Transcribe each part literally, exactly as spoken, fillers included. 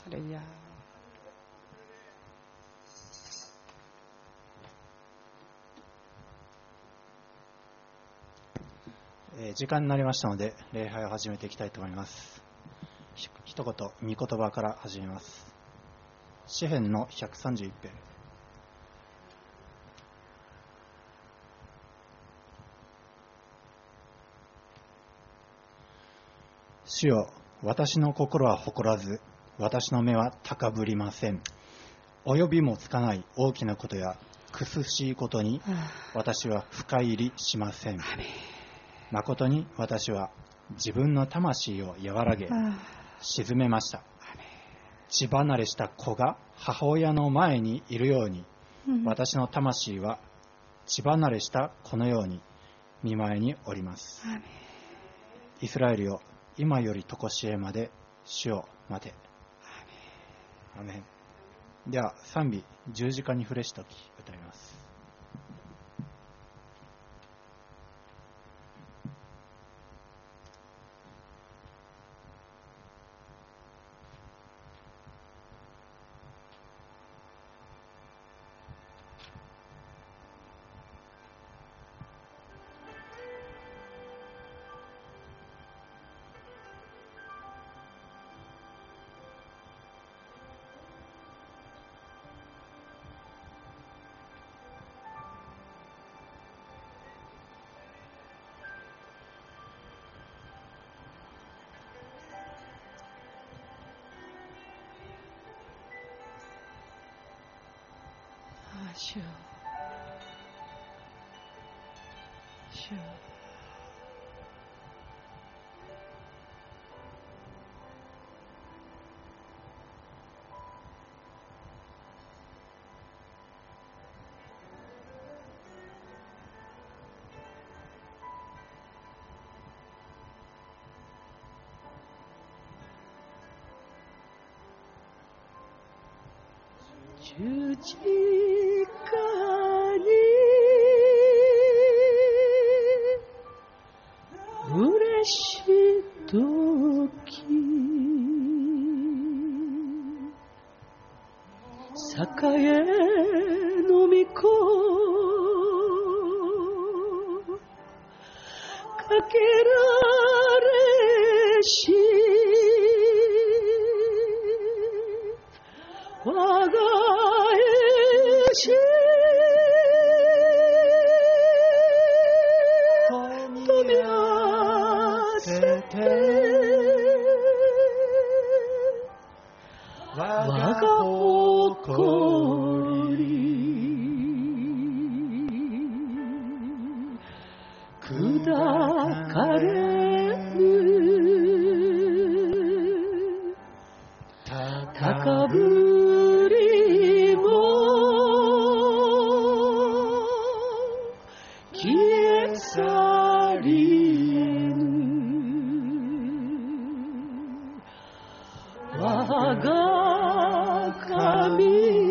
ハレルヤ。 えー時間になりましたので礼拝を始めていきたいと思います。ひ一言御言葉から始めます。詩編のひゃくさんじゅういち編。主よ、私の心は誇らず、私の目は高ぶりません。及びもつかない大きなことや苦しいことに私は深入りしません。誠に私は自分の魂を和らげ沈めました。血離れした子が母親の前にいるように、私の魂は血離れした子のように御前におります。イスラエルよ、今より常しえまで主を待て。アメン。では賛美十字架に触れしとき歌います。 主よ、主よ、十字架に嬉しいとき、栄の御子かけられし我が英し飛び合せて我が誇り砕かれぬ高ぶりも消え去りぬ我が神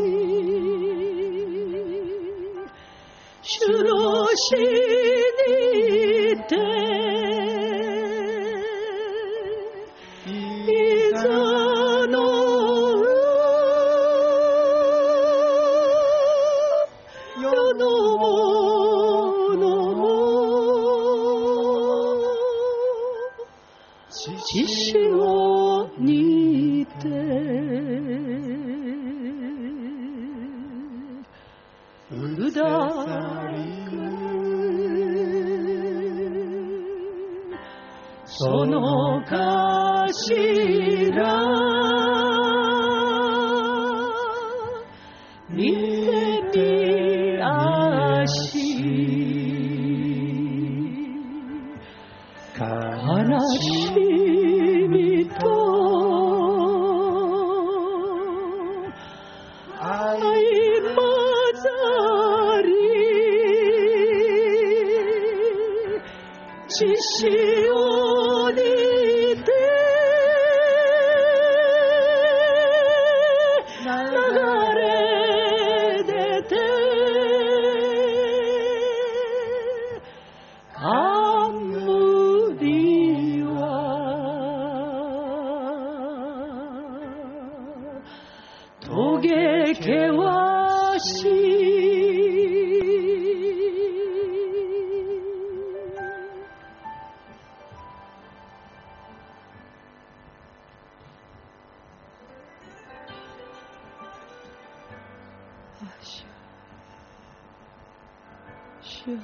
主の死にていざの世のものも血潮にて砕かその頭見てみあし悲しみと愛混ざり血潮にて流れ出て冠はげ険しい主主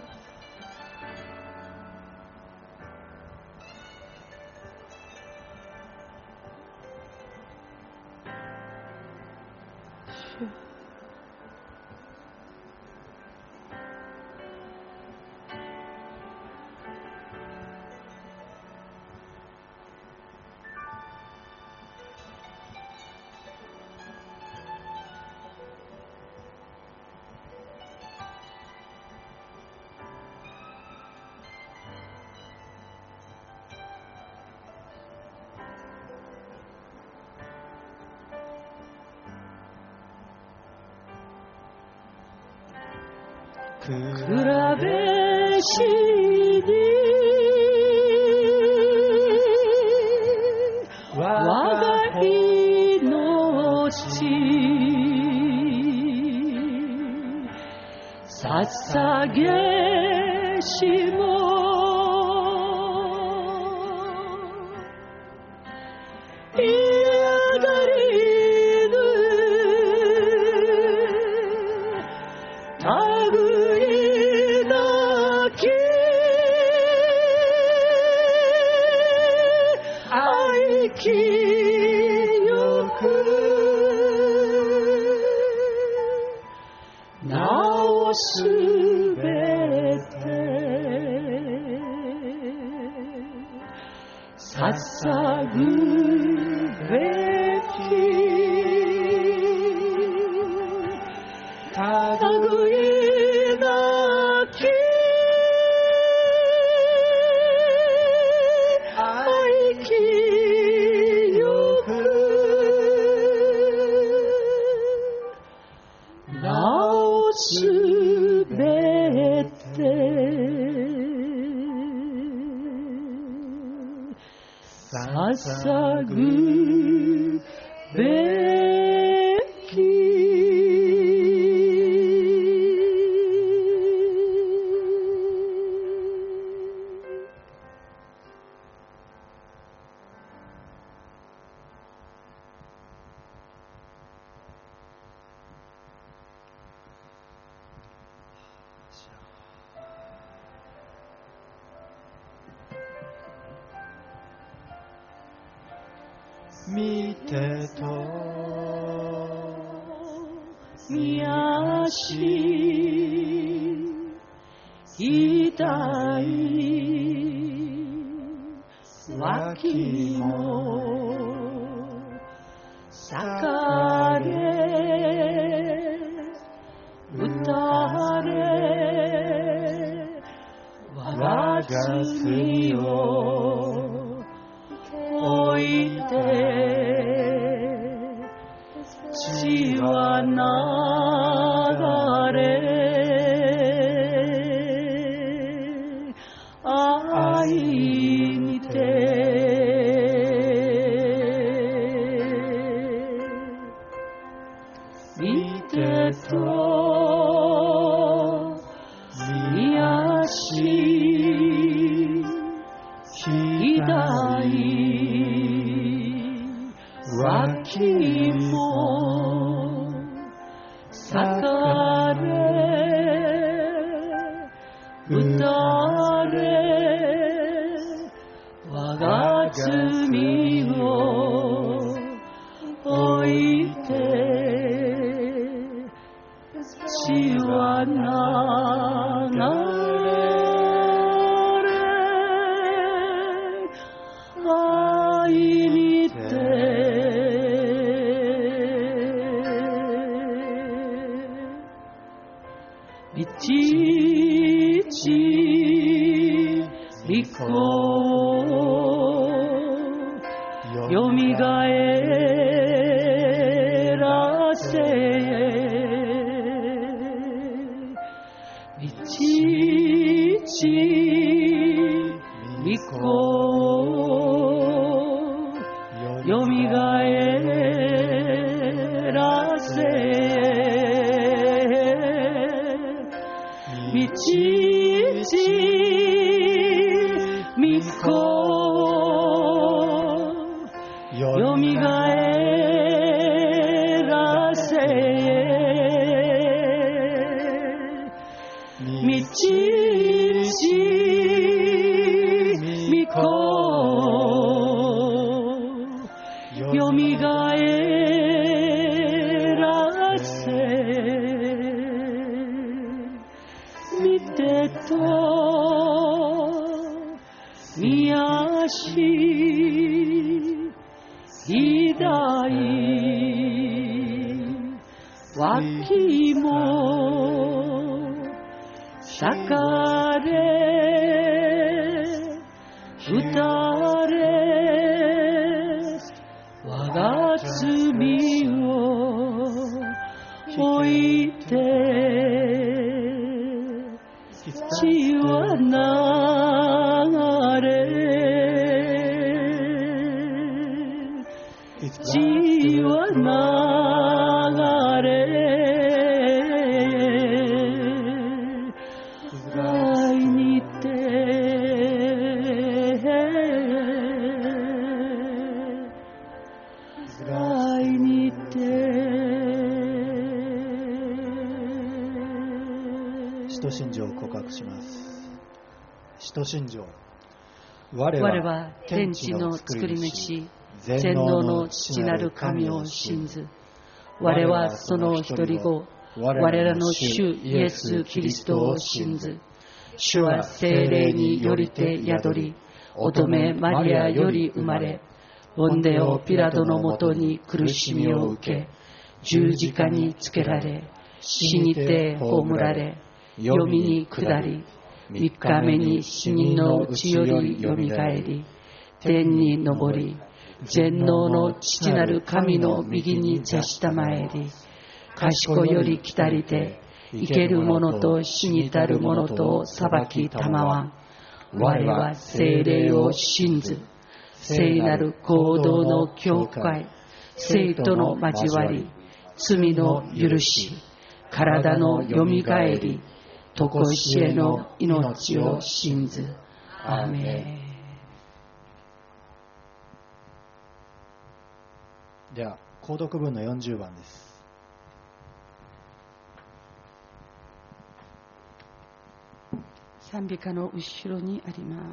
比比べしに我が命捧げしも嫌がりぬ類なき愛きよくなおすべて捧ぐべき類なき愛きよくなおすべて捧ぐべき見てとみやし痛い脇も裂かれ打たれ我が罪を置いて血は流れ愛にて見てとみやし痛い脇も裂かれ打たれ我が罪を置いて血は流れ愛にていちいち利己よみがえらせいちいち利己よみがえらせみこよみがえらせみちみこよみがえらせみてとみやし偉大わきもさかれうたれ我が罪を置いて血は流れ血は流れ愛にて愛にて使徒信条を告白します。使徒信条。 我は天地の作り主全能の父なる神を信ず。我はその一人子、我らの主イエス・キリストを信ず。主は聖霊によりて宿り、乙女マリアより生まれ、ポンデオ・ピラトのもとに苦しみを受け、十字架につけられ、死にて葬られ、黄泉に下り、三日目に死人のうちよりよみがえり、天に昇り、全能の父なる神の右に座したまえり、賢より来たりて、生ける者と死にたる者と裁きたまわん。我は聖霊を信ず。聖なる行動の教会、聖との交わり、罪の許し、体のよみがえり、とこしえの命を信ず。アーメン。 では、購読文のよんじゅうばんです。 賛美歌の後ろにあります。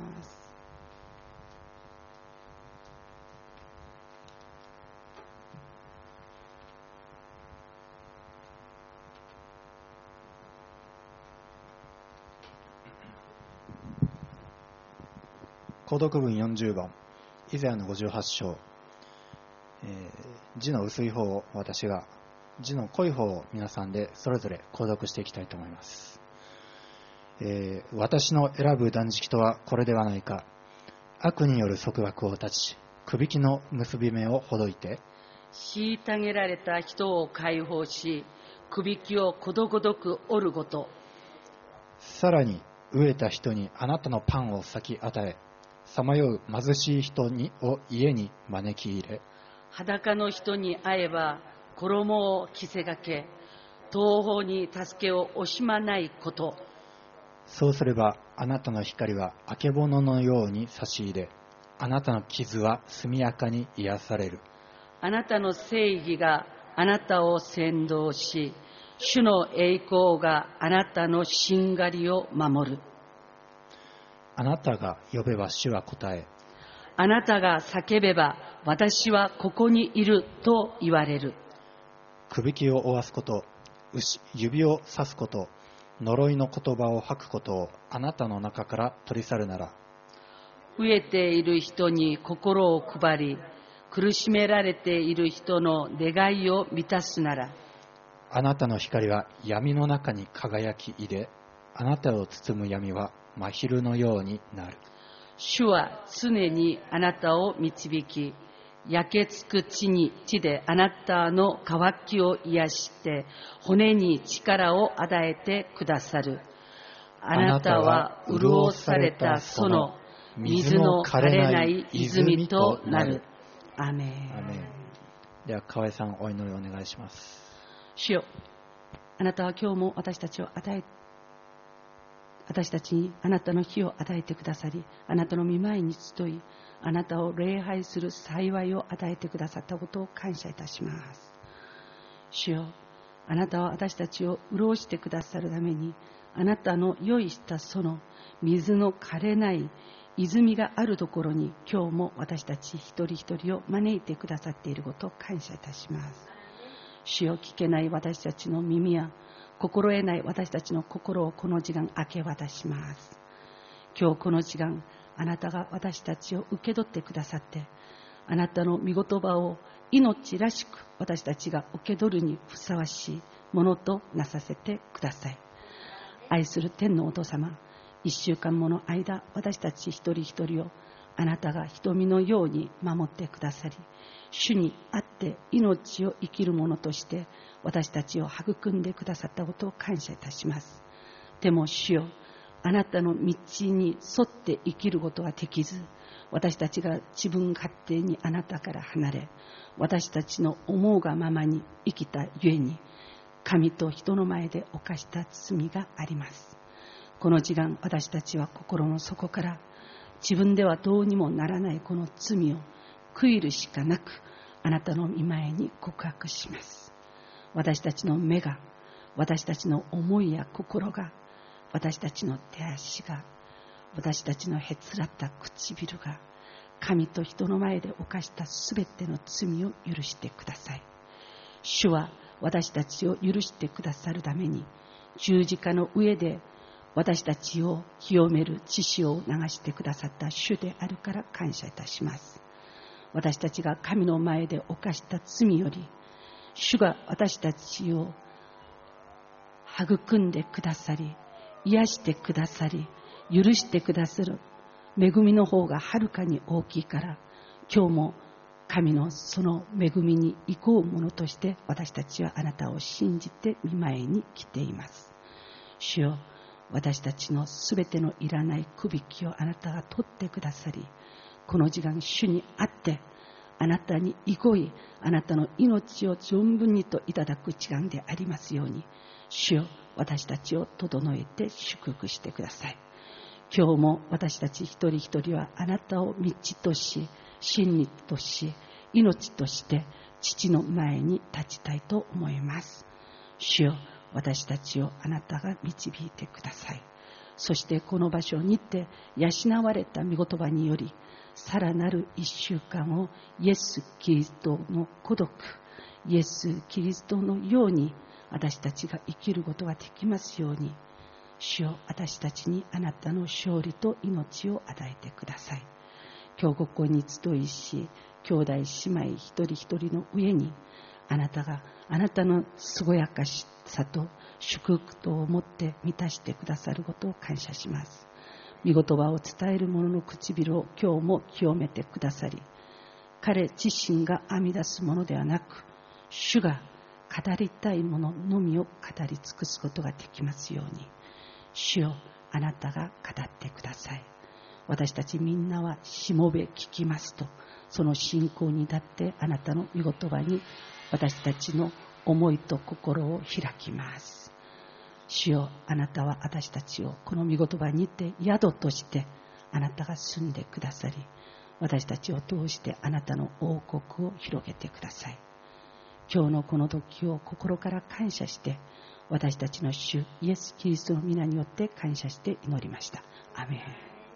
購読文よんじゅうばん、イザヤのごじゅうはち章、えー、字の薄い方を私が、字の濃い方を皆さんでそれぞれ購読していきたいと思います。えー、私の選ぶ断食とはこれではないか。悪による束縛を断ち、くびきの結び目をほどいて、 虐げられた人を解放し、くびきをことごとく折るごと。 さらに飢えた人にあなたのパンを先与え、さまよう貧しい人にを家に招き入れ、 裸の人に会えば衣を着せがけ、東方に助けを惜しまないこと。 そうすればあなたの光はあけぼののように差し入れ、あなたの傷は速やかに癒される。 あなたの正義があなたを先導し、主の栄光があなたのしんがりを守る。 あなたが呼べば主は答え、 あなたが叫べば私はここにいると言われる。 くびきを負わすこと、指をさすこと、呪いの言葉を吐くことをあなたの中から取り去るなら、 飢えている人に心を配り、苦しめられている人の願いを満たすなら、 あなたの光は闇の中に輝き入れ、あなたを包む闇は真昼のようになる。 主は常にあなたを導き、焼けつく地に地であなたの渇きを癒して、骨に力を与えてくださる。あなたは潤されたその水の枯れない泉となる。アメン。 アメン。では河合さん、お祈りお願いします。 主よ、あなたは今日も私たちを与え私たちにあなたの日を与えてくださり、あなたの御前に集い、あなたを礼拝する幸いを与えてくださったことを感謝いたします。主よ、あなたは私たちを潤してくださるために、あなたの用意したその水の枯れない泉があるところに、今日も私たち一人一人を招いてくださっていることを感謝いたします。主よ、聞けない私たちの耳や心得ない私たちの心をこの時間明け渡します。今日この時間、あなたが私たちを受け取ってくださって、あなたの御言葉を命らしく私たちが受け取るにふさわしいものとなさせてください。愛する天のお父様、一週間もの間、私たち一人一人をあなたが瞳のように守ってくださり、主にあって命を生きる者として私たちを育んでくださったことを感謝いたします。でも主よ、あなたの道に沿って生きることができず、私たちが自分勝手にあなたから離れ、私たちの思うがままに生きたゆえに、神と人の前で犯した罪があります。この時間、私たちは心の底から自分ではどうにもならないこの罪を悔いるしかなく、あなたの御前に告白します。私たちの目が、私たちの思いや心が、私たちの手足が、私たちのへつらった唇が、神と人の前で犯したすべての罪を許してください。主は私たちを許してくださるために、十字架の上で私たちを清める血潮を流してくださった主であるから感謝いたします。私たちが神の前で犯した罪より、主が私たちを育んでくださり、癒してくださり、許してくださる恵みの方がはるかに大きいから、今日も神のその恵みに行こうものとして私たちはあなたを信じて御前に来ています。主よ、私たちのすべてのいらないくびきをあなたが取ってくださり、この時間主にあってあなたに憩い、あなたの命を存分にといただく時間でありますように、主よ、私たちを整えて祝福してください。今日も私たち一人一人はあなたを道とし、真理とし、命として父の前に立ちたいと思います。主よ、私たちをあなたが導いてください。そしてこの場所にて養われた御言葉により、さらなる一週間をイエス・キリストの孤独、イエス・キリストのように私たちが生きることができますように、主よ、私たちにあなたの勝利と命を与えてください。今日ここに集いし、兄弟姉妹一人一人の上にあなたがあなたの健やかさと祝福とを持って満たしてくださることを感謝します。御言葉を伝える者の唇を今日も清めてくださり、彼自身が編み出すものではなく、主が語りたいもののみを語り尽くすことができますように、主よ、あなたが語ってください。私たちみんなはしもべ聞きますと、その信仰に立ってあなたの御言葉に私たちの思いと心を開きます。主よ、あなたは私たちをこの御言葉にて宿としてあなたが住んでくださり、私たちを通してあなたの王国を広げてください。今日のこの時を心から感謝して、私たちの主イエス・キリストの皆によって感謝して祈りました。アメン。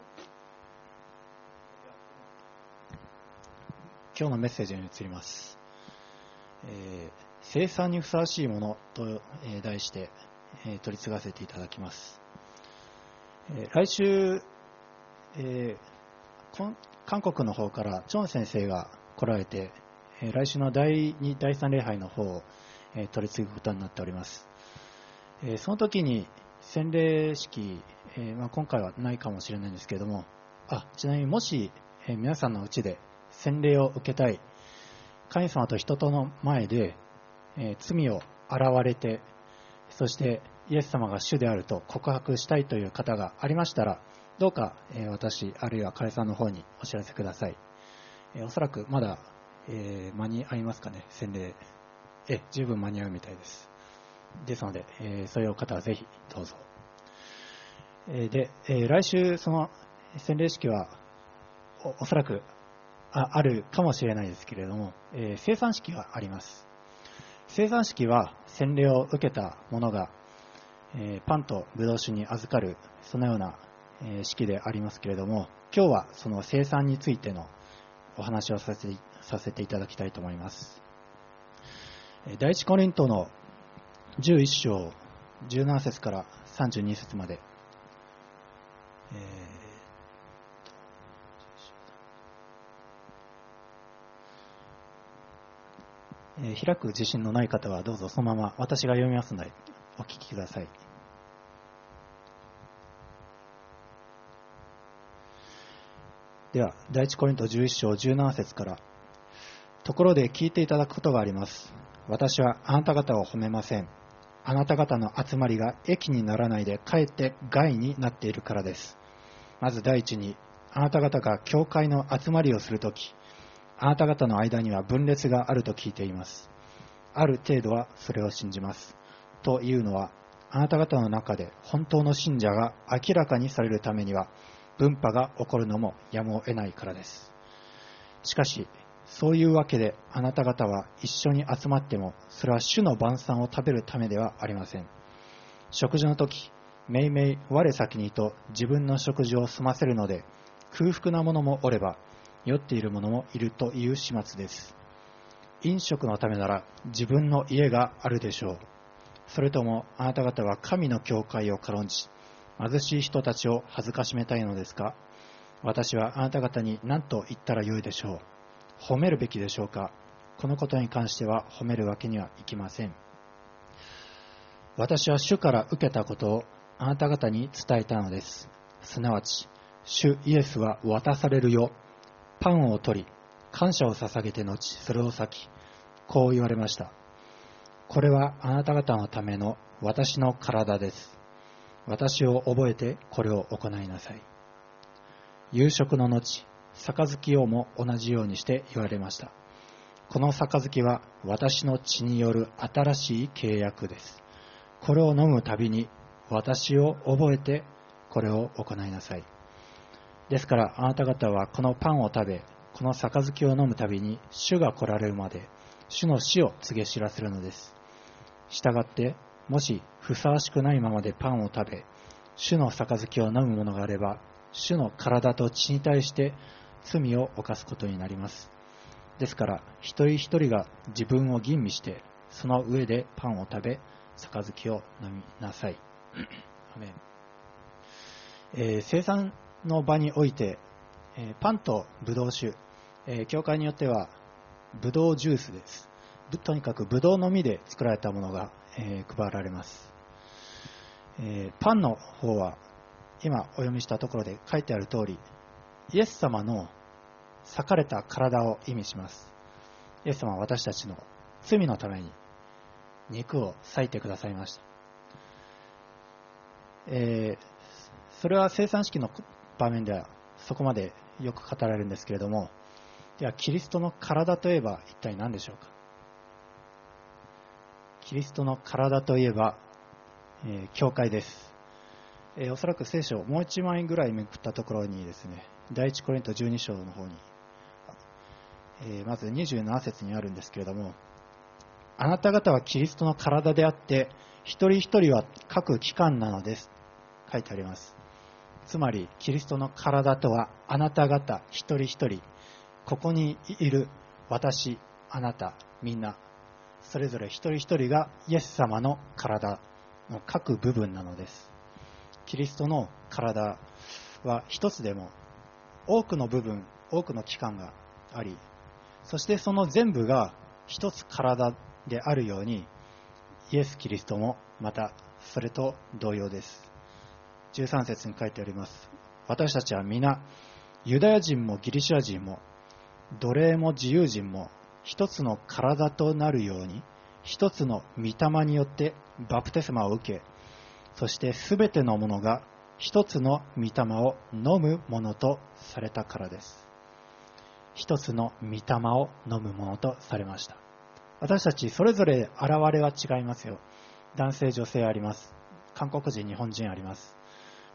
今日のメッセージに移ります。えー、生産にふさわしいものと、えー、題して、えー、取り継がせていただきます。えー、来週、えー、韓国の方からチョン先生が来られて、えー、来週のだいに、だいさん礼拝の方を、えー、取り継ぐことになっております。えー、その時に洗礼式、えーまあ、今回はないかもしれないんですけれども、あちなみにもし、えー、皆さんのうちで洗礼を受けたい、神様と人との前で、えー、罪を洗われて、そしてイエス様が主であると告白したいという方がありましたら、どうか、えー、私あるいは彼さんの方にお知らせください。えー、おそらくまだ、えー、間に合いますかね、洗礼。え十分間に合うみたいです。ですので、えー、そういう方はぜひどうぞ。 で、来週その洗礼式は お, おそらく あ, あるかもしれないですけれども、えー、聖餐式があります。聖餐式は洗礼を受けた者が、えー、パンとブドウ酒に預かるそのような、えー、式でありますけれども、今日はその聖餐についてのお話をさせて、させていただきたいと思います。第一コリントのじゅういっ章じゅうなな節からさんじゅうに節まで、えーえー、開く自信のない方はどうぞそのまま私が読みますのでお聞きください。では第一コリントじゅういっ章じゅうなな節から。ところで聞いていただくことがあります。私はあなた方を褒めません。あなた方の集まりが益にならないでかえって害になっているからです。まず第一に、あなた方が教会の集まりをするとき、あなた方の間には分裂があると聞いています。ある程度はそれを信じます。というのは、あなた方の中で本当の信者が明らかにされるためには、分派が起こるのもやむを得ないからです。しかし、そういうわけであなた方は一緒に集まっても、それは主の晩餐を食べるためではありません。食事の時、めいめい我先にと自分の食事を済ませるので、空腹な者もおれば、酔っている者もいるという始末です。飲食のためなら自分の家があるでしょう。それともあなた方は神の教会を軽んじ、貧しい人たちを恥ずかしめたいのですか？私はあなた方に何と言ったらよいでしょう。褒めるべきでしょうか？このことに関しては褒めるわけにはいきません。私は主から受けたことをあなた方に伝えたのです。すなわち、主イエスは渡されるよ。パンを取り、感謝を捧げて後、それを裂き、こう言われました。これはあなた方のための私の体です。私を覚えてこれを行いなさい。夕食の後、杯をも同じようにして言われました。この杯は私の血による新しい契約です。これを飲むたびに私を覚えてこれを行いなさい。ですからあなた方はこのパンを食べ、この杯を飲むたびに主が来られるまで主の死を告げ知らせるのです。したがってもしふさわしくないままでパンを食べ、主の杯を飲む者があれば、主の体と血に対して罪を犯すことになります。ですから一人一人が自分を吟味して、その上でパンを食べ、杯を飲みなさい。アメン。えー、聖餐の場において、えー、パンとブドウ酒、えー、教会によってはブドウジュースです。とにかくブドウの実で作られたものが、えー、配られます。えー、パンの方は今お読みしたところで書いてある通り、イエス様の裂かれた体を意味します。イエス様は私たちの罪のために肉を裂いてくださいました。えー、それは聖餐式の場面ではそこまでよく語られるんですけれども、ではキリストの体といえば一体何でしょうか。キリストの体といえば、えー、教会です。えー、おそらく聖書をもう一枚ぐらいめくったところにですね、第一コリントじゅうに章の方に、えー、まずにじゅうなな節にあるんですけれども、あなた方はキリストの体であって一人一人は各機関なのです書いてあります。つまりキリストの体とはあなた方一人一人、ここにいる私、あなた、みんなそれぞれ一人一人がイエス様の体の各部分なのです。キリストの体は一つでも多くの部分、多くの器官があり、そしてその全部が一つ体であるように、イエス・キリストもまたそれと同様です。じゅうさん節に書いてあります。私たちは皆、ユダヤ人もギリシャ人も奴隷も自由人も一つの体となるように、一つの御霊によってバプテスマを受け、そしてすべてのものが一つの御霊を飲むものとされたからです。一つの御霊を飲むものとされました。私たちそれぞれ現れは違いますよ。男性女性あります。韓国人日本人あります。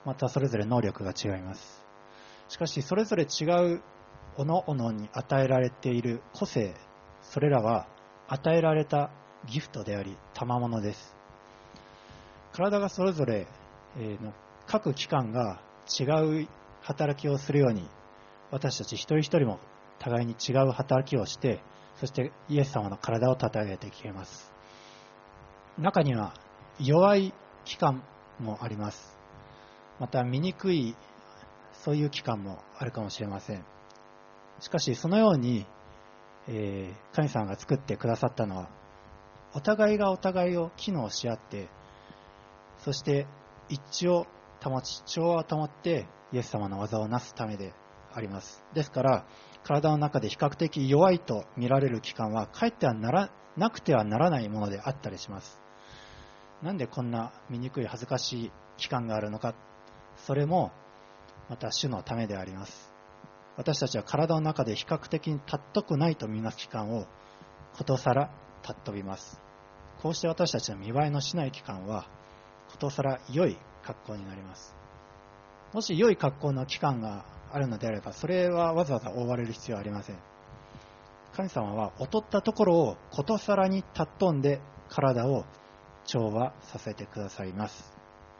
またそれぞれ能力が違います。しかしそれぞれ違うおのおのに与えられている個性、それらは与えられたギフトであり賜物です。体がそれぞれの各器官が違う働きをするように、私たち一人一人も互いに違う働きをして、そしてイエス様の体を立て上げていけます。中には弱い器官もあります。また醜いそういう器官もあるかもしれません。しかしそのように、えー、神様が作ってくださったのは、お互いがお互いを機能し合って、そして一致を保ち、調和を保ってイエス様の技をなすためであります。ですから体の中で比較的弱いと見られる器官はかえってはならなくてはならないものであったりします。なんでこんな醜い恥ずかしい器官があるのか、それもまた主のためであります。私たちは体の中で比較的に尊くないと見なす器官をことさら尊びます。こうして私たちの見栄えのしない器官はことさら良い格好になります。もし良い格好の器官があるのであれば、それはわざわざ覆われる必要はありません。神様は劣ったところをことさらに尊んで体を調和させてくださいます。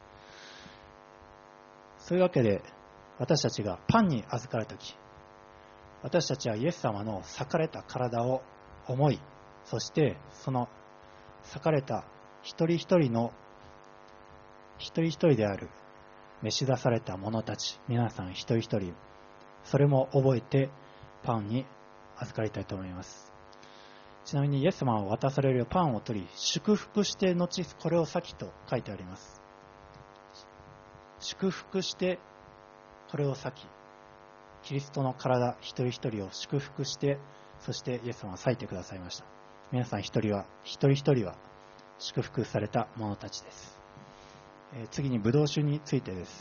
そういうわけで、私たちがパンに預かるとき、私たちはイエス様の裂かれた体を思い、そしてその裂かれた一人一人の一人一人である召し出された者たち、皆さん一人一人、それも覚えてパンに預かりたいと思います。ちなみにイエス様は渡されるパンを取り、祝福して後これを先と書いてあります。祝福してこれを先、キリストの体一人一人を祝福して、そしてイエス様は裂いてくださいました。皆さん一人は一人一人は祝福された者たちです。えー、次にブドウ酒についてです。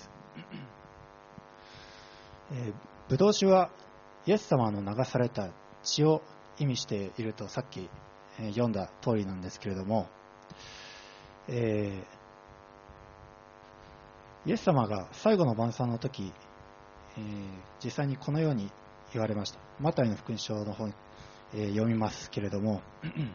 えー、ブドウ酒はイエス様の流された血を意味しているとさっき、えー、読んだ通りなんですけれども、えー、イエス様が最後の晩餐の時、えー、実際にこのように言われました。マタイの福音書の方に、えー、読みますけれども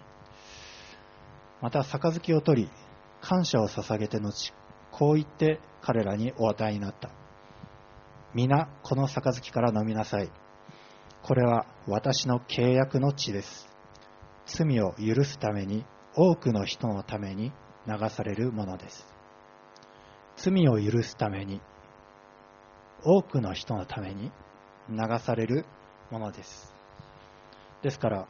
また杯を取り感謝を捧げて後、こう言って彼らにお与えになった。皆この杯から飲みなさい。これは私の契約の血です。罪を許すために、多くの人のために流されるものです。罪を許すために、多くの人のために流されるものです。ですから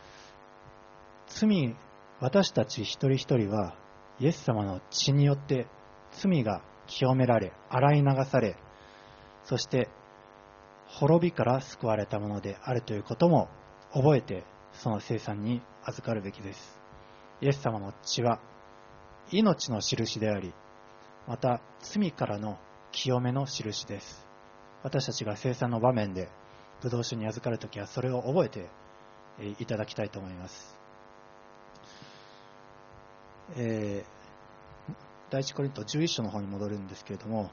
罪、私たち一人一人はイエス様の血によって罪が清められ、洗い流され、そして滅びから救われたものであるということも覚えて、その聖餐に預かるべきです。イエス様の血は命の印であり、また罪からの清めの印です。私たちが聖餐の場面でブドウ酒に預かるときは、それを覚えていただきたいと思います。えー、第一コリントじゅういっ章の方に戻るんですけれども、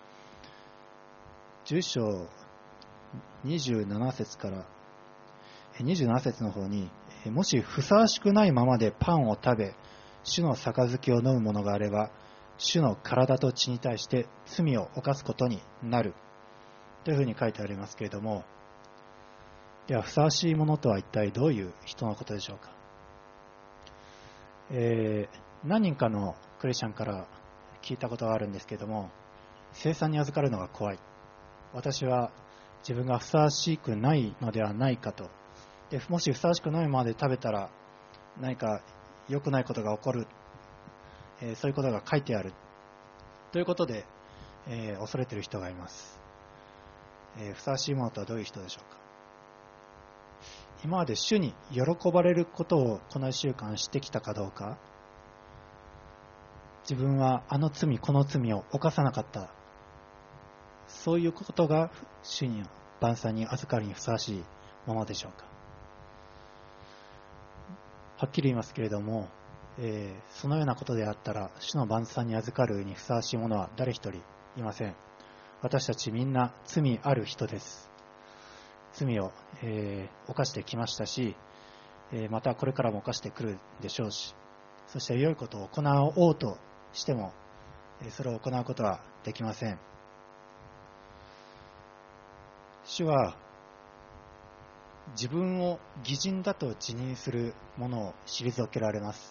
じゅういっ章にじゅうなな節からにじゅうなな節の方に、もしふさわしくないままでパンを食べ主の杯を飲むものがあれば、主の体と血に対して罪を犯すことになるというふうに書いてありますけれども、ではふさわしいものとは一体どういう人のことでしょうか。えー、何人かのクリスチャンから聞いたことがあるんですけれども、聖餐に預かるのが怖い、私は自分がふさわしくないのではないかと、でもしふさわしくないままで食べたら何か良くないことが起こる、えー、そういうことが書いてあるということで、えー、恐れている人がいます。えー、ふさわしいものとはどういう人でしょうか。今まで主に喜ばれることをこのいっしゅうかんしてきたかどうか、自分はあの罪この罪を犯さなかった、そういうことが主に晩餐に預かるにふさわしいものでしょうか。はっきり言いますけれども、えー、そのようなことであったら主の晩餐に預かるにふさわしいものは誰一人いません。 私たちみんな罪ある人です。罪を、えー、犯してきましたし、えー、またこれからも犯してくるでしょうし、そして良いことを行おうとしても、えー、それを行うことはできません。主は自分を義人だと自認する者を退けられます。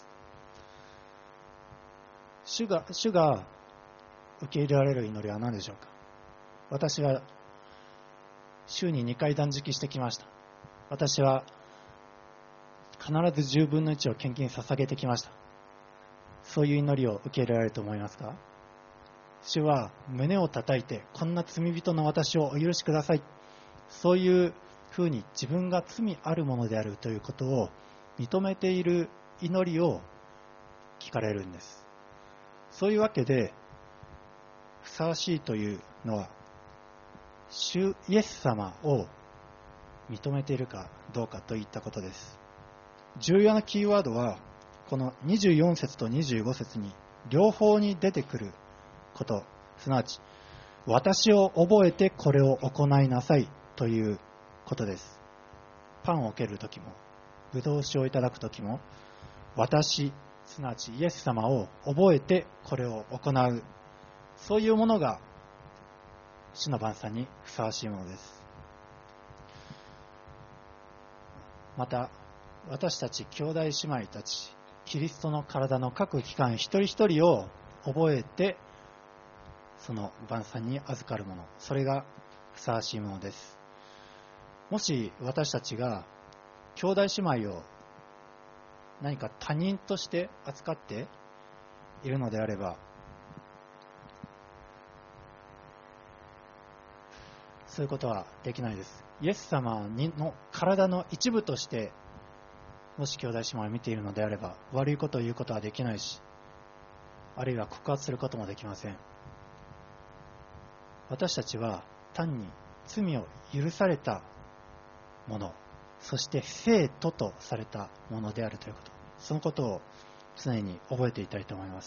主が、主が受け入れられる祈りは何でしょうか。私は週ににかい断食してきました。私は必ずじゅうぶんのいちを献金捧げてきました。そういう祈りを受け入れられると思いますか。主は胸を叩いて、こんな罪人の私をお許しください、そういうふうに自分が罪あるものであるということを認めている祈りを聞かれるんです。そういうわけでふさわしいというのは、主イエス様を認めているかどうかといったことです。重要なキーワードはこのにじゅうよん節とにじゅうご節に両方に出てくること、すなわち私を覚えてこれを行いなさいということです。パンを受けるときも、ぶどう酒をいただくときも、私、すなわちイエス様を覚えてこれを行う、そういうものが主の晩餐にふさわしいものです。また私たち兄弟姉妹たち、キリストの体の各機関一人一人を覚えてその晩餐に預かるもの、それがふさわしいものです。もし私たちが兄弟姉妹を何か他人として扱っているのであれば、そういうことはできないです。イエス様の体の一部としてもし兄弟姉妹を見ているのであれば、悪いことを言うことはできないし、あるいは告発することもできません。私たちは単に罪を許されたもの、そして聖徒とされたものであるということ、そのことを常に覚えていたいと思います、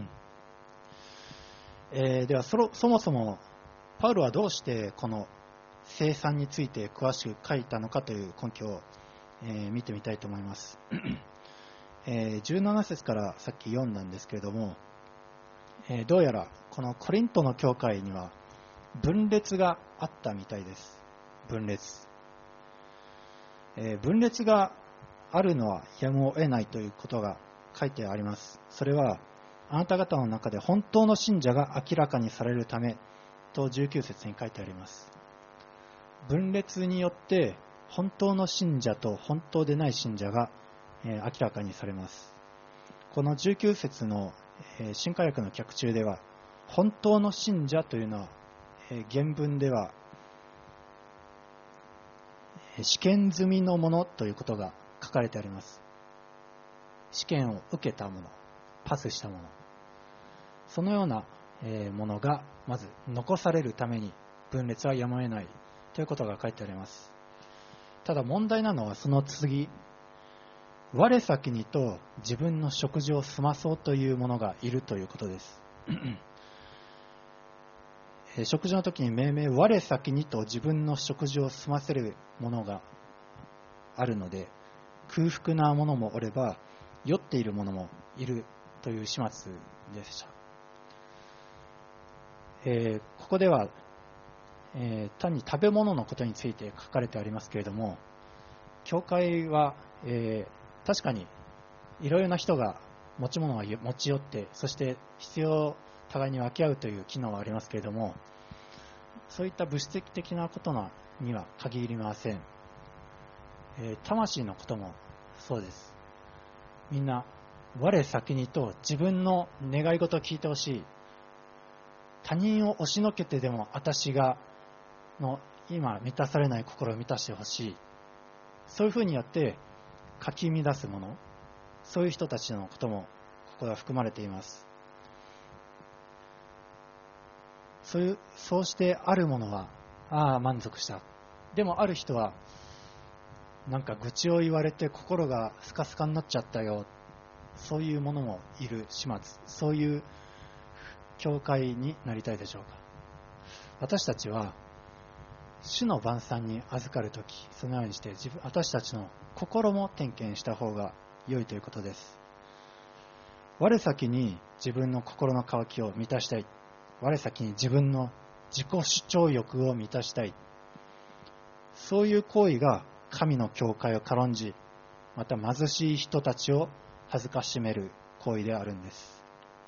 えー、では そ, そもそもパウロはどうしてこの聖餐について詳しく書いたのかという根拠を、えー、見てみたいと思います、えー、じゅうなな節からさっき読んだんですけれども、えー、どうやらこのコリントの教会には分裂があったみたいです。分裂、えー、分裂があるのはやむを得ないということが書いてあります。それはあなた方の中で本当の信者が明らかにされるためとじゅうきゅう節に書いてあります。分裂によって本当の信者と本当でない信者が、えー、明らかにされます。このじゅうきゅう節の、えー、新化訳の脚注では本当の信者というのは、えー、原文では試験済みのものということが書かれてあります。試験を受けたもの、パスしたもの、そのようなものがまず残されるために分裂はやむを得ないということが書いてあります。ただ問題なのはその次、我先にと自分の食事を済まそうというものがいるということです食事の時に命名我先にと自分の食事を済ませるものがあるので、空腹なものもおれば酔っているものもいるという始末でした。えー、ここでは、えー、単に食べ物のことについて書かれてありますけれども、教会は、えー、確かにいろいろな人が持ち物を持ち寄って、そして必要を互いに分け合うという機能はありますけれども、そういった物質的なことには限りません。えー、魂のこともそうです。みんな我先にと自分の願い事を聞いてほしい、他人を押しのけてでも私がの今満たされない心を満たしてほしい、そういうふうにやってかき乱すもの、そういう人たちのこともここでは含まれています。そういうそうしてあるものはああ満足した、でもある人はなんか愚痴を言われて心がスカスカになっちゃったよ、そういうものもいる始末、そういう教会になりたいでしょうか。 私たちは主の晩餐に預かるとき、そのようにして自分私たちの心も点検した方が良いということです。我先に自分の心の渇きを満たしたい。我先に自分の自己主張欲を満たしたい。そういう行為が神の教会を軽んじ、また貧しい人たちを恥ずかしめる行為であるんです。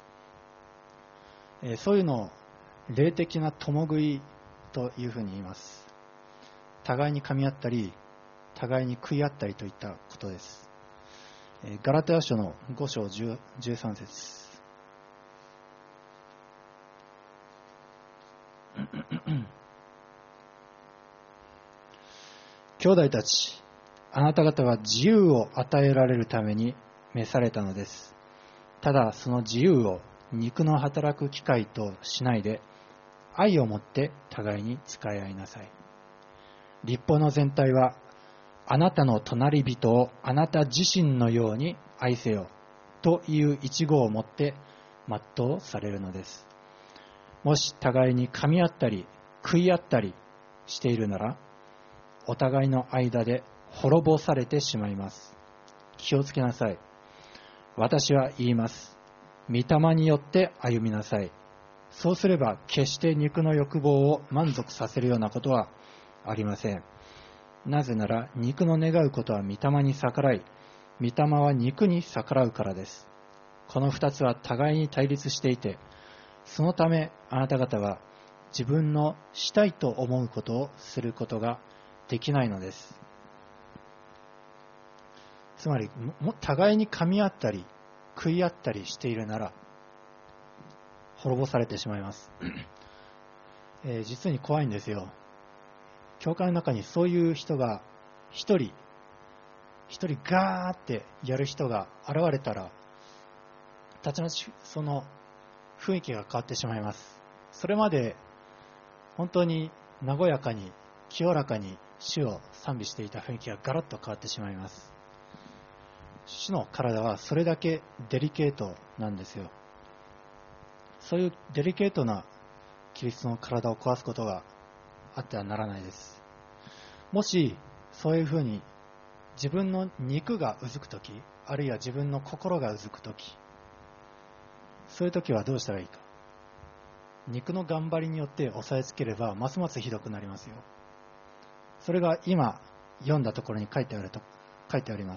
えー、そういうのを霊的な共食いというふうに言います。互いに噛み合ったり、互いに食い合ったりといったことです。えー、ガラテヤ書のご章じゅうさん節兄弟たち、あなた方は自由を与えられるために召されたのです。ただその自由を肉の働く機会としないで、愛をもって互いに使い合いなさい。律法の全体は、あなたの隣人をあなた自身のように愛せよという一語をもって全うされるのです。もし互いに噛み合ったり食い合ったりしているなら、お互いの間で滅ぼされてしまいます。気をつけなさい。私は言います。御霊によって歩みなさい。そうすれば決して肉の欲望を満足させるようなことはありません。なぜなら肉の願うことは御霊に逆らい、御霊は肉に逆らうからです。この二つは互いに対立していて、そのためあなた方は自分のしたいと思うことをすることができないのです。つまり互いに噛み合ったり食い合ったりしているなら滅ぼされてしまいます、えー、実に怖いんですよ。教会の中にそういう人が一人一人ガーってやる人が現れたら、たちまちその雰囲気が変わってしまいます。それまで本当に和やかに清らかに主を賛美していた雰囲気がガラッと変わってしまいます。主の体はそれだけデリケートなんですよ。そういうデリケートなキリストの体を壊すことがあってはならないです。もしそういうふうに自分の肉がうずくとき、あるいは自分の心がうずくとき、そういうときはどうしたらいいか。肉の頑張りによって押さえつければますますひどくなりますよ。それが今読んだところに書いてあると書いてあります。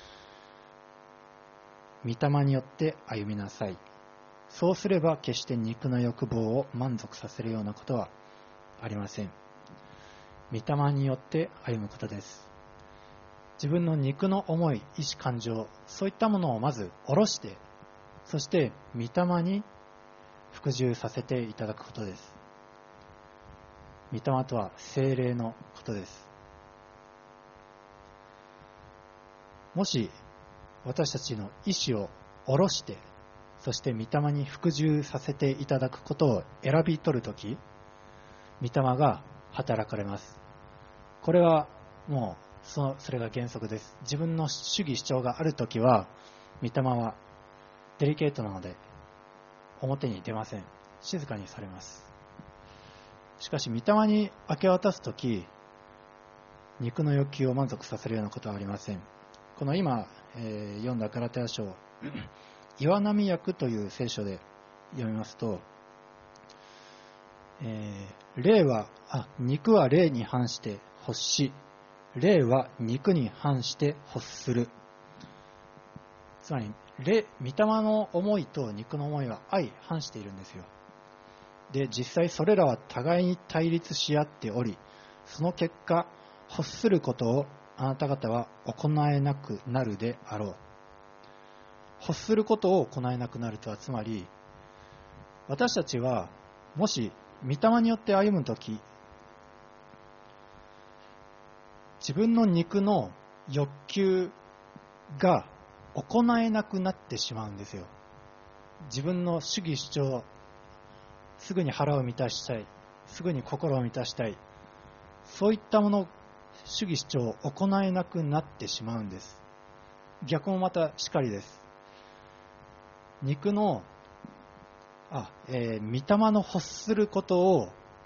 御霊によって歩みなさい。そうすれば決して肉の欲望を満足させるようなことはありません。御霊によって歩むことです。自分の肉の思い、意志、感情、そういったものをまず下ろして、そして御霊に服従させていただくことです。御霊とは聖霊のことです。もし私たちの意志を下ろして、そして御霊に服従させていただくことを選び取るとき、御霊が働かれます。これはもうそのそれが原則です。自分の主義主張があるときは、御霊はデリケートなので表に出ません。静かにされます。しかし御霊に明け渡すとき、肉の欲求を満足させるようなことはありません。この今、えー、読んだガラテヤ書、岩波訳という聖書で読みますと、えー、霊はあ肉は霊に反して欲し、霊は肉に反して欲する。つまり霊、御霊の思いと肉の思いは相反しているんですよ。で、実際それらは互いに対立し合っており、その結果欲することをあなた方は行えなくなるであろう。欲することを行えなくなるとは、つまり私たちはもし御霊によって歩むとき、自分の肉の欲求が行えなくなってしまうんですよ。自分の主義主張、すぐに腹を満たしたい、すぐに心を満たしたい、そういったもの、主義主張を行えなくなってしまうんです。逆もまたしかりです。肉のあ、えー、御霊の欲することを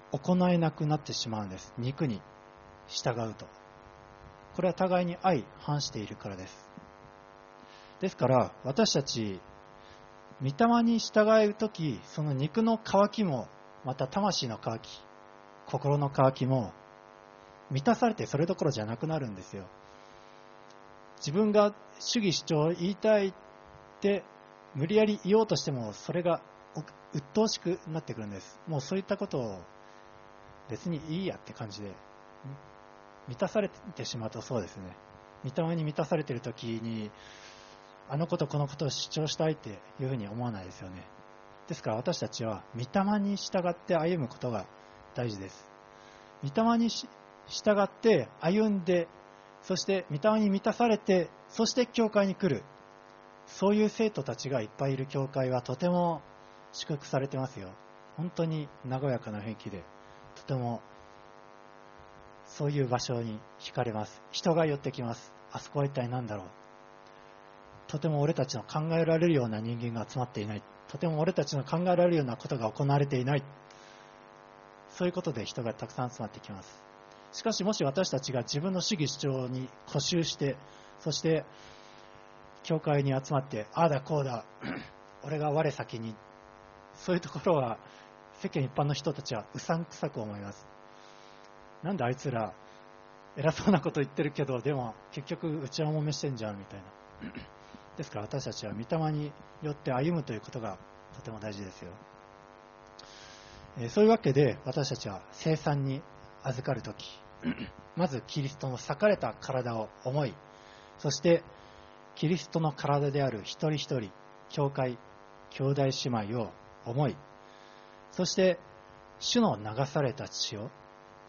行えなくなってしまうんです。肉に従うと。これは互いに相反しているからです。ですから私たち御霊に従うとき、その肉の渇きもまた魂の渇き、心の渇きも満たされてそれどころじゃなくなるんですよ。自分が主義主張を言いたいって無理やり言おうとしても、それが鬱陶しくなってくるんです。もうそういったことを別にいいやって感じで満たされてしまうと、そうですね、御霊に満たされているときにあのことこのことを主張したいっていうふうに思わないですよね。ですから私たちは御霊に従って歩むことが大事です。御霊に従って歩んで、そして御霊に満たされて、そして教会に来る、そういう生徒たちがいっぱいいる教会はとても祝福されてますよ。本当に和やかな雰囲気で、とてもそういう場所に惹かれます。人が寄ってきます。あそこは一体何だろう。とても俺たちの考えられるような人間が集まっていない。とても俺たちの考えられるようなことが行われていない。そういうことで人がたくさん集まってきます。しかしもし私たちが自分の主義主張に固執して、そして教会に集まってああだこうだ俺が我先に、そういうところは世間一般の人たちはうさんくさく思います。なんであいつら偉そうなこと言ってるけど、でも結局内輪もめしてんじゃんみたいな。ですから私たちは御霊によって歩むということがとても大事ですよ。えー、そういうわけで私たちは聖餐に預かるとき、まずキリストの裂かれた体を思い、そしてキリストの体である一人一人、教会、兄弟姉妹を思い、そして主の流された血を、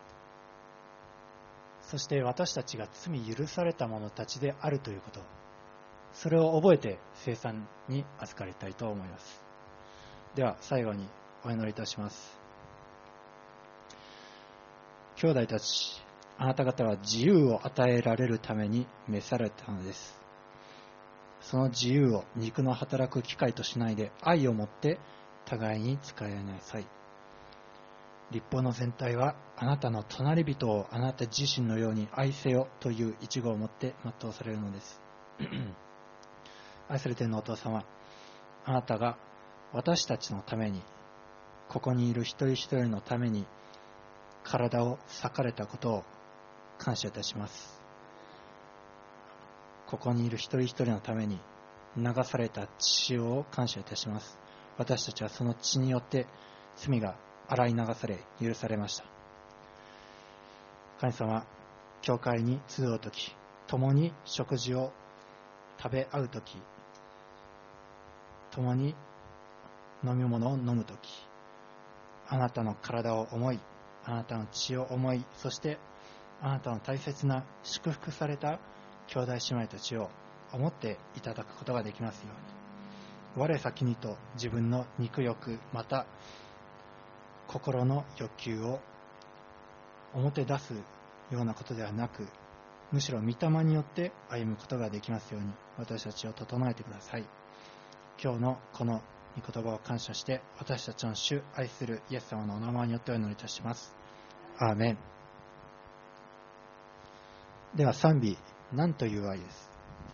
そして私たちが罪許された者たちであるということ、それを覚えて聖餐に預かりたいと思います。では最後にお祈りいたします。兄弟たち、あなた方は自由を与えられるために召されたのです。その自由を肉の働く機会としないで、愛を持って互いに使いなさい。律法の全体は、あなたの隣人をあなた自身のように愛せよという一語を持って全うされるのです。愛されているのお父様、あなたが私たちのために、ここにいる一人一人のために体を裂かれたことを感謝いたします。ここにいる一人一人のために流された血を感謝いたします。私たちはその血によって罪が洗い流され許されました。神様、教会に集うとき、共に食事を食べ合うとき、共に飲み物を飲むとき、あなたの体を思い、あなたの血を思い、そしてあなたの大切な祝福された兄弟姉妹たちを思っていただくことができますように。我先にと自分の肉欲、また心の欲求を表出すようなことではなく、むしろ御霊によって歩むことができますように、私たちを整えてください。今日のこの御言葉を感謝して、私たちの主愛するイエス様のお名前によってお祈りいたします。アーメン。では賛美、なんという愛です。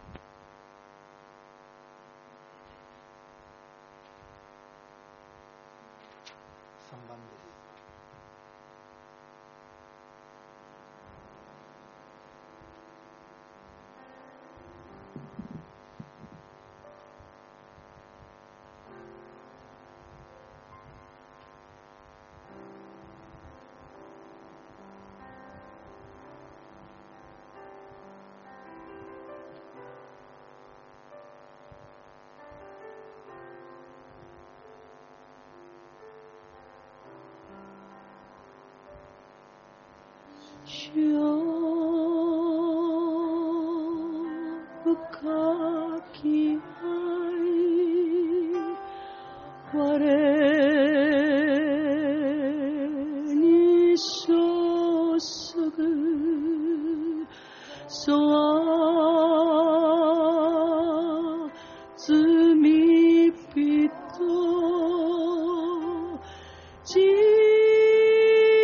さんばんです。 主よ、深き愛、我に注ぐ、そは罪人、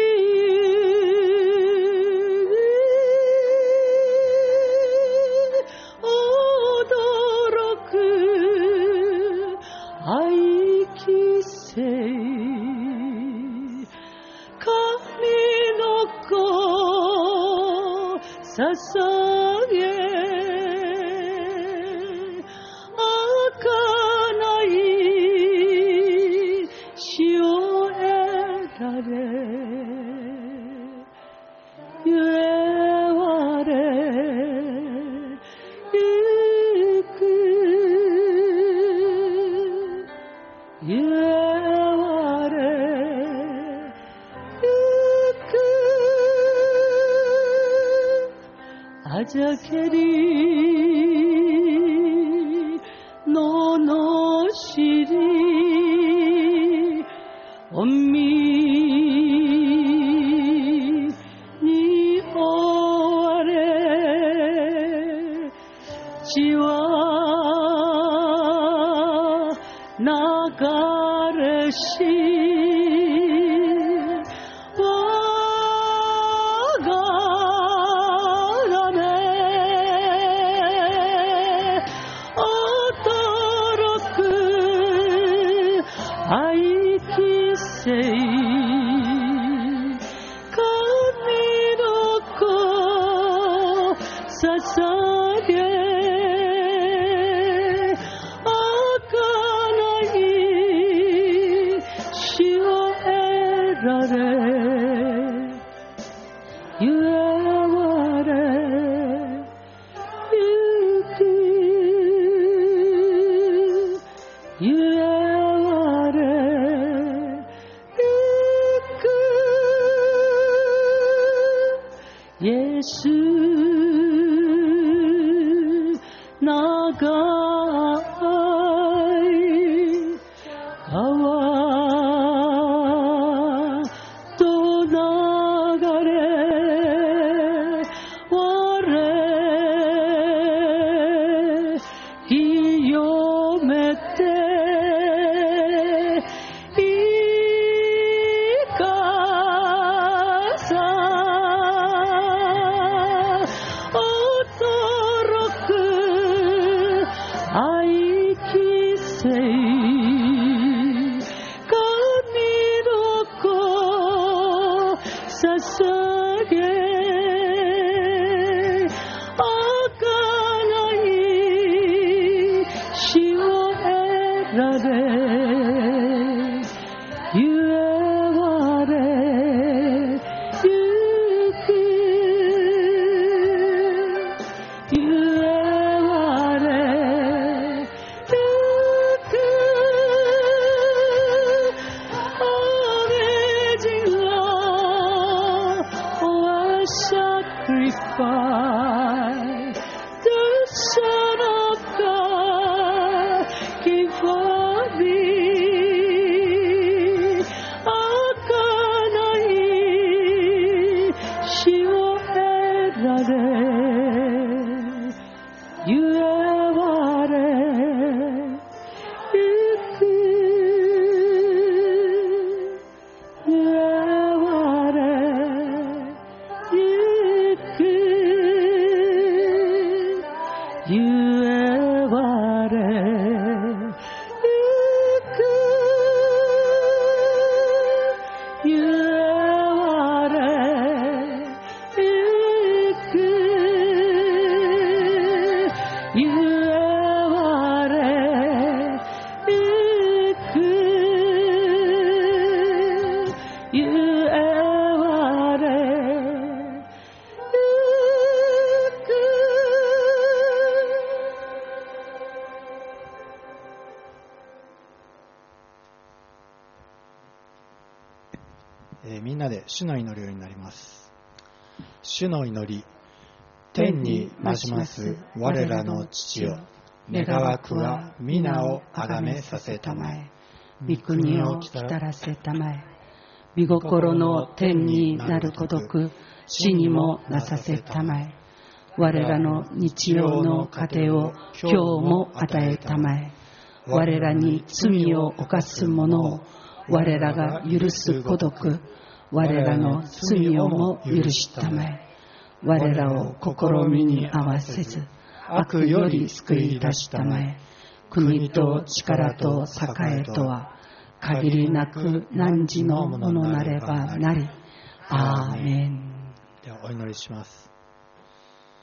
主の祈りになります。主の祈り、天にまします我らの父よ、願わくは皆をあがめさせたまえ。 御国を来たらせたまえ。御心の天になるごとく地にもなさせたまえ。我らの日曜の糧を今日も与えたまえ。我らに罪を犯す者を我らが許すごとく我らの罪をも許したまえ。我らを試みに合わせず悪より救い出したまえ。国と力と栄とは限りなく汝のものなればなり。アーメン。 ではお祈りします。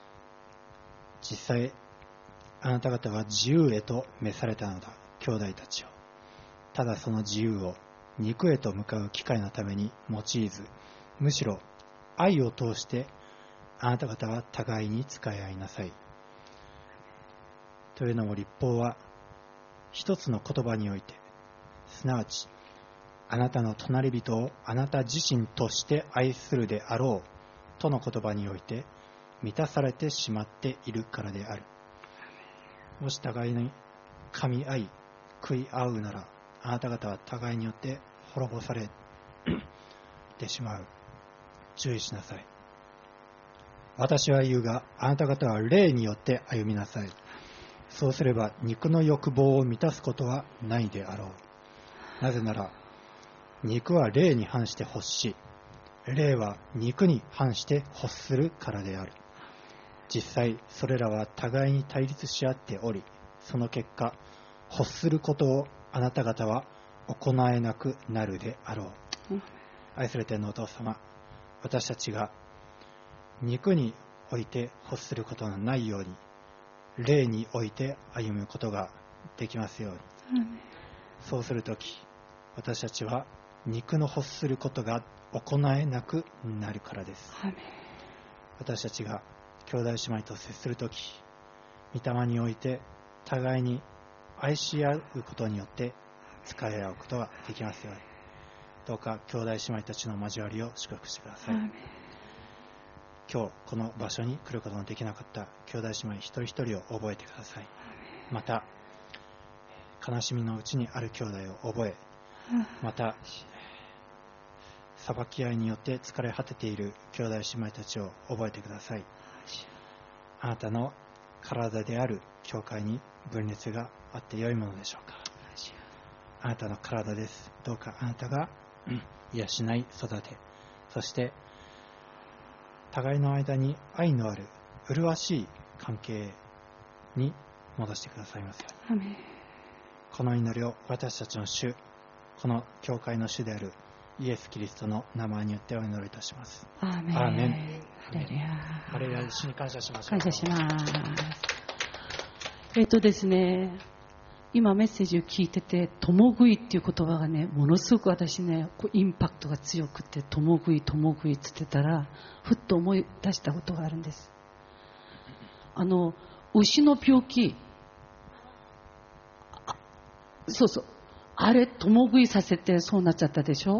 実際あなた方は自由へと召されたのだ。兄弟たちよ、ただその自由を肉へと向かう機会のために用いず、むしろ愛を通してあなた方は互いに仕え合いなさい。というのも律法は一つの言葉において、すなわちあなたの隣人をあなた自身として愛するであろうとの言葉において満たされてしまっているからである。もし互いに噛み合い食い合うなら、あなた方は互いによって滅ぼされてしまう。注意しなさい。私は言うが、あなた方は霊によって歩みなさい。そうすれば肉の欲望を満たすことはないであろう。なぜなら肉は霊に反して欲し、霊は肉に反して欲するからである。実際それらは互いに対立し合っており、その結果欲することをあなた方は行えなくなるであろう。うん、愛されているお父様、私たちが肉において欲することのないように、霊において歩むことができますように。うん、そうするとき、私たちは肉の欲することが行えなくなるからです。うん、私たちが兄弟姉妹と接するとき、御霊において互いに愛し合うことによって使い合うことができますように。どうか兄弟姉妹たちの交わりを祝福してください。今日この場所に来ることのできなかった兄弟姉妹一人一人を覚えてください。また悲しみのうちにある兄弟を覚え、また裁き合いによって疲れ果てている兄弟姉妹たちを覚えてください。あなたの体である教会に分裂があって良いものでしょうか。あなたの体です。どうかあなたが養い育て、そして互いの間に愛のある麗しい関係に戻してくださいますように。この祈りを私たちの主、この教会の主であるイエス・キリストの名前によってお祈りいたします。 アーメン。 アーメン。 ハレルヤ。 ハレルヤ。一緒に感謝しましょう。 感謝します。えっとですね、今メッセージを聞いてて、共食いっていう言葉がね、ものすごく私ね、こうインパクトが強くて、共食い共食いって言ってたら、ふっと思い出したことがあるんです。あの牛の病気、そうそう、あれ共食いさせてそうなっちゃったでしょ。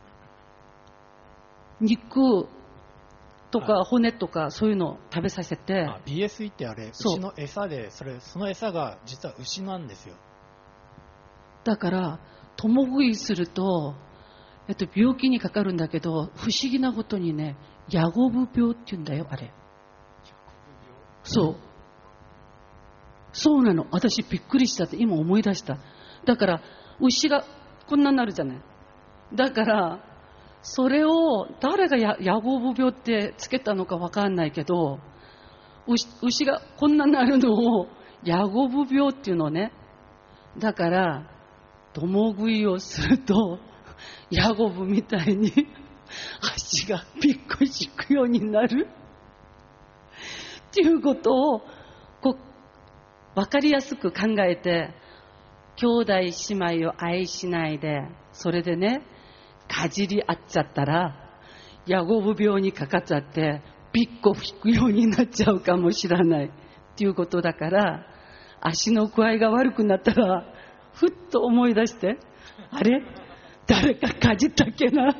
肉とか骨とかそういうのを食べさせて、 あ ビーエスイー ってあれ牛の餌で、それその餌が実は牛なんですよ。 だから共食いすると、えっと、病気にかかるんだけど、不思議なことにね、ヤゴブ病って言うんだよ、あれ。そうそうなの。私びっくりしたって今思い出した。だから牛がこんなになるじゃない。だからそれを誰がヤゴブ病ってつけたのか分かんないけど、 牛, 牛がこんなになるのをヤゴブ病っていうのね。だから共食いをするとヤゴブみたいに足がびっくりしくようになるっていうことをこう分かりやすく考えて、兄弟姉妹を愛しないで、それでねかじり合っちゃったらヤゴブ病にかかっちゃってびっこ引くようになっちゃうかもしれないっていうことだから、足の具合が悪くなったらふっと思い出して、あれ誰かかじったっけな、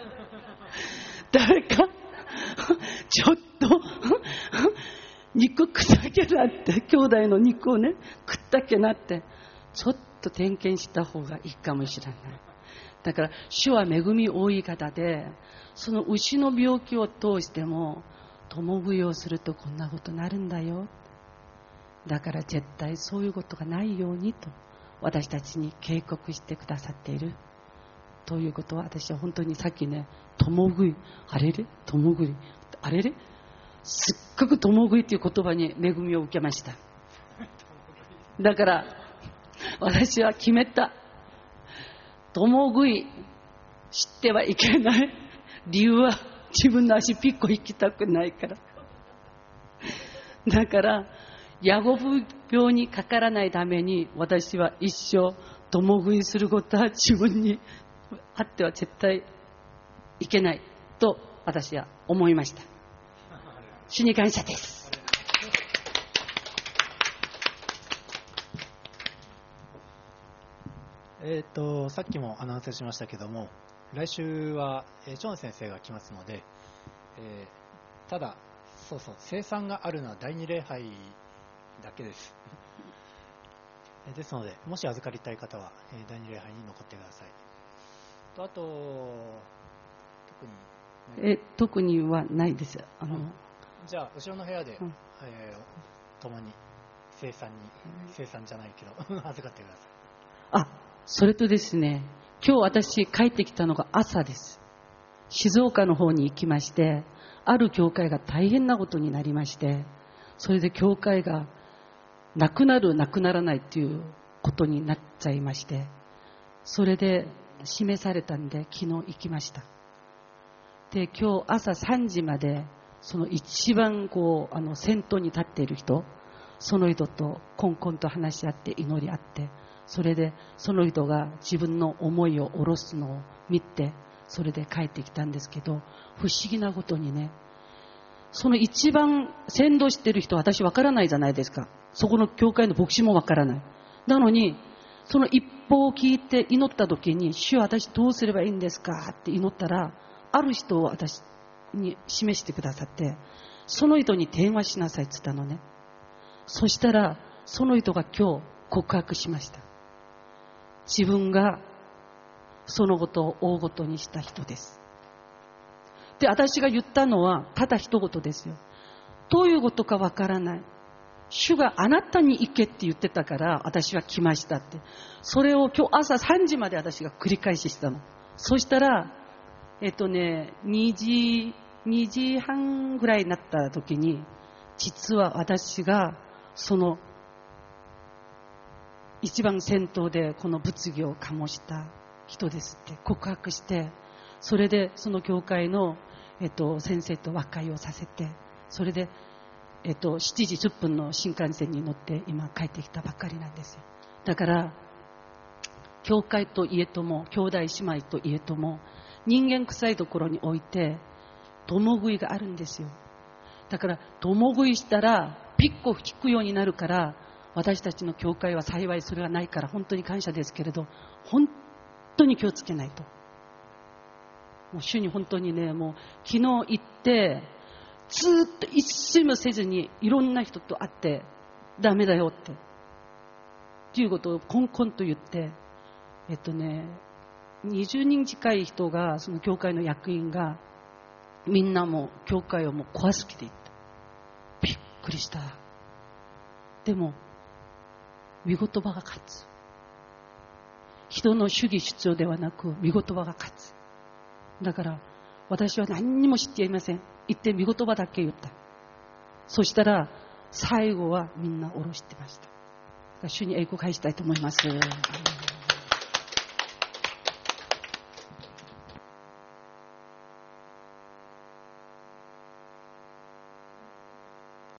誰かちょっと肉食ったっけなって、兄弟の肉をね食ったっけなってちょっと点検した方がいいかもしれない。だから主は恵み多い方で、その牛の病気を通しても共食いをするとこんなことになるんだよ。だから絶対そういうことがないようにと私たちに警告してくださっているということは、私は本当にさっきね、共食い、あれれ共食い、あれれすっごく共食いという言葉に恵みを受けました。だから私は決めた。共食いしてはいけない。理由は自分の足ピッコ引きたくないから。だからヤコブ病にかからないために私は一生共食いすることは自分にあっては絶対いけないと私は思いました。主に感謝です。 えっとさっきもアナウンスしましたけども、来週は、えー、チョン先生が来ますので、えー、ただそうそう生産があるのはだいに礼拝だけです。ですので、もし預かりたい方は、えー、だいに礼拝に残ってください。とあと特にえ特にはないです。あの、うん、 じゃあ後ろの部屋で、うんえー、共に生産に、うん、生産じゃないけど預かってください。 あ、それとですね、今日私帰ってきたのが朝です。静岡の方に行きまして、ある教会が大変なことになりまして、それで教会がなくなるなくならないっていうことになっちゃいまして、それで示されたんで昨日行きました。で、今日朝さんじまでその一番こうあの先頭に立っている人、その人とコンコンと話し合って祈り合って、それでその人が自分の思いを下ろすのを見て、それで帰ってきたんですけど、不思議なことにね、その一番先導している人は私わからないじゃないですか。そこの教会の牧師もわからない。なのにその一報を聞いて祈った時に、主は私どうすればいいんですかって祈ったら、ある人を私に示してくださって、その人に電話しなさいって言ったのね。そしたらその人が今日告白しました。自分がそのことを大ごとにした人です。で、私が言ったのはただ一言ですよ。どういうことかわからない。主があなたに行けって言ってたから私は来ましたって。それを今日朝さんじまで私が繰り返ししたの。そしたら、えっとね、にじ、にじはんぐらいになった時に、実は私がその一番先頭でこの物議を醸した人ですって告白して、それでその教会の、えっと、先生と和解をさせて、それで、えっと、しちじじゅっぷんの新幹線に乗って今帰ってきたばっかりなんですよ。だから教会と家とも兄弟姉妹と家とも人間臭いところにおいて共食いがあるんですよ。だから共食いしたらピッコ引くようになるから、私たちの教会は幸いそれがないから本当に感謝ですけれど、本当に気をつけないと。もう主に本当にね、もう昨日行ってずっと一睡もせずにいろんな人と会ってダメだよってっていうことをコンコンと言って、えっとねにじゅうにん近い人が、その教会の役員がみんなもう教会をもう壊す気で言った。びっくりした。でも御言葉が勝つ。人の主義主張ではなく御言葉が勝つ。だから私は何にも知っていません。言って御言葉だけ言った。そしたら最後はみんな下ろしてました。主に栄光を返したいと思います。